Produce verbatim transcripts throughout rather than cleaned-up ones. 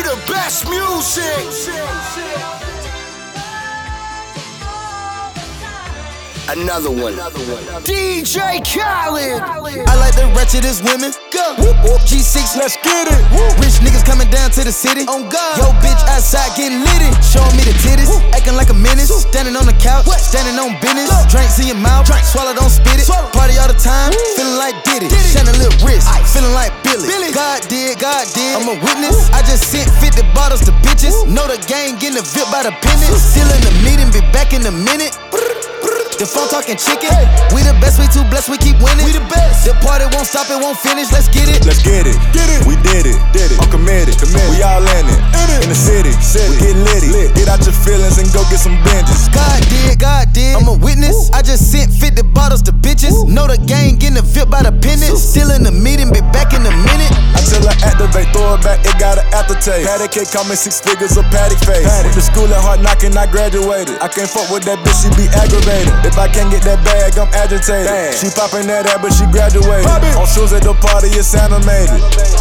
the best music. Another one. D J Khaled. I like the wretchedest women. Go. Whoop, whoop. G six, let's get it. Whoop. Rich niggas coming down to the city. On God. Yo, bitch outside getting litty. Showing me the titties. Whoop. Acting like a menace. Standing on the couch. What? Standing on business. Look. Drinks in your mouth. Drink. Swallow, don't spit it. Swallow. Party all the time. Woo. Feeling like Diddy. Diddy. Shining a little wrist. Ice. Feeling like Billy. Billy. God did, God did. I'm a witness. Woo. I just sent fifty bottles to bitches. Woo. Know the gang getting a VIP by the pennies. Still in the meeting, be back in a minute. The phone talking chicken. Hey. We the best, we too blessed, we keep winning. We the best. The party won't stop, it won't finish. Let's get it. Let's get it. Get it. We did it. Did it. I'm committed. committed. We all in it. In, it. in the city. city. We get litty. Lit. Get out your feelings and go get some binges. God did, God did. I'm a witness. Woo. I just sent fifty bottles to bitches. Woo. Know the gang getting a VIP by the pennies. Still in the meeting, be back in a minute. I tell her activate, throw it back, it got an aftertaste. Patty cake, call me six figures of patty face. Patty. Went to school at hard knocking, I graduated. I can't fuck with that bitch, she be aggravated. If I can't get that bag, I'm agitated. Damn. She poppin' that ass, but she graduated. On shoes at the party, it's animated.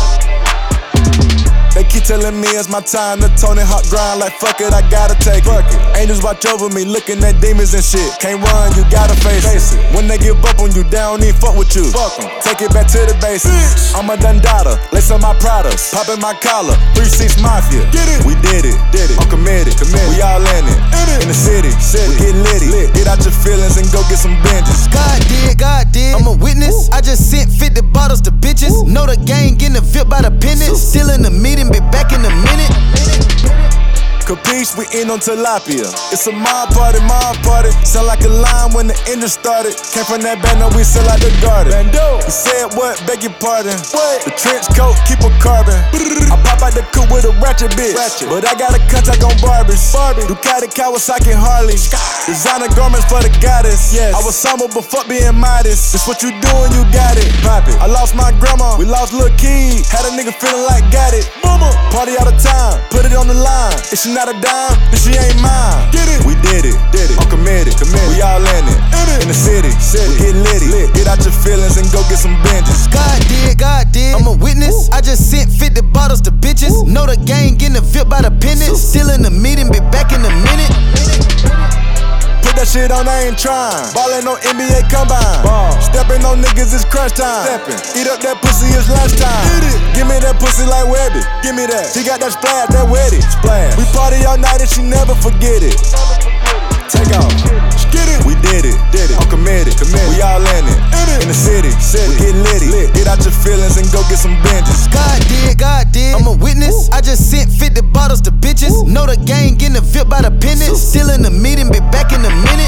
They keep telling me it's my time to Tony Hawk grind. Like fuck it, I gotta take it. it. Angels watch over me, looking at demons and shit. Can't run, you gotta face, face it. it. When they give up on you, they don't even fuck with you. Fuck 'em. Take it back to the basics. I'm a Dundada, lace on my Pradas, poppin' my collar. three six Mafia. Get it. We did it. Did it. I'm committed. committed. We all in it. In, it. in the city. city. We get litty. Lit. Get out your feelings and go get some binges. God did, God did. I'm a witness. Woo. I just sent fifty bottles to bitches. Woo. Know the gang getting a VIP by the pennies. Still in the meeting, be back in a minute. Capiche, we in on tilapia. It's a mob party, mob party. Sound like a line when the engine started. Came from that band, now we sell out the garden. Bando. You said what? Beg your pardon. What? The trench coat, keep a carbon. I pop out the coupe with a ratchet bitch. Ratchet. But I got a contact on Barbies. Barbie. Ducati, Kawasaki, Harley. Designer garments for the goddess. Yes. I was somber, but fuck being modest. This what you doing, you got it. Pop it. I lost my grandma, we lost Lil' Key. Had a nigga feeling like got it. Mama. Party all the time, put it on the line. If she not a dime, then she ain't mine. Get it. We did it. Did it. I'm committed. committed. We all in it. In, it. in the city. city. We get litty. Lit. Get out your feelings and go get some binges. God did, God did. I'm a witness. Woo. I just sent fifty bottles to bitches. Woo. Know the gang getting a VIP by the pennies. Still in the meeting, be back in a minute. Put that shit on, I ain't trying. Ballin' on N B A combine. Ball. Steppin' on niggas, it's crunch time. Steppin'. Eat up that pussy, it's lunchtime. Eat it. Give me that pussy like Webby. Give me that. She got that splash, that wetty. Splash. We party all night and she never forget it. Take off. Get it. We did it. Did it. I'm committed. committed. We all in it. In, it. in the city. city. We get litty. Lit. Get out your feelings and go get some binges. God did, God did. I'm a witness. Woo. I just sent fifty bottles to bitches. Woo. Know the gang getting a VIP by the pennies. Still in the meeting, be back in a minute.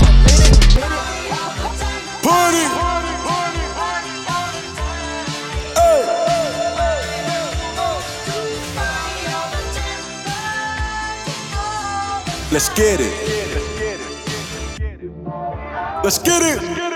Party. Let's get it. Let's get it.